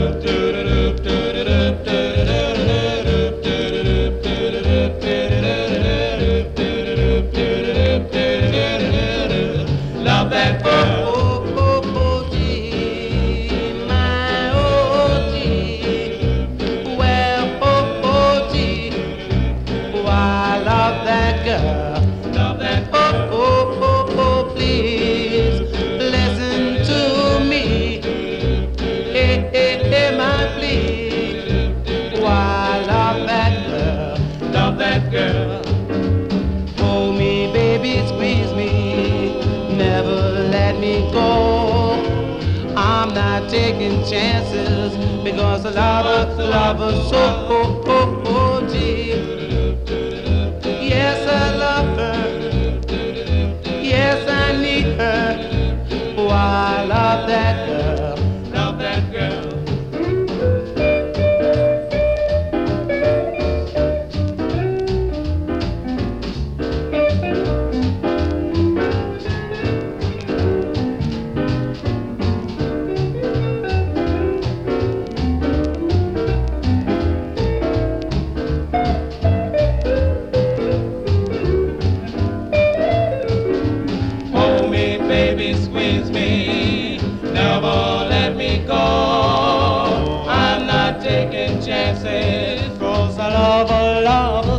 Love that girl. Oh, oh, oh, gee, my, oh, gee. Well, oh, oh, gee. Oh, I love that girl. Love that girl. Oh, oh, oh, oh, please listen to me. Hey, hey, hey, my please. Oh, I love that girl. Love that girl. Hold me, baby, squeeze me. Never let me go. I'm not taking chances because I love her so. Oh, oh, oh, gee. Yes, I love her. Yes, I need her. Oh, I love that girl. Love that girl. Hold me, baby, squeeze me. Never let me go. I'm not taking chances. 'Cause I love her, love her.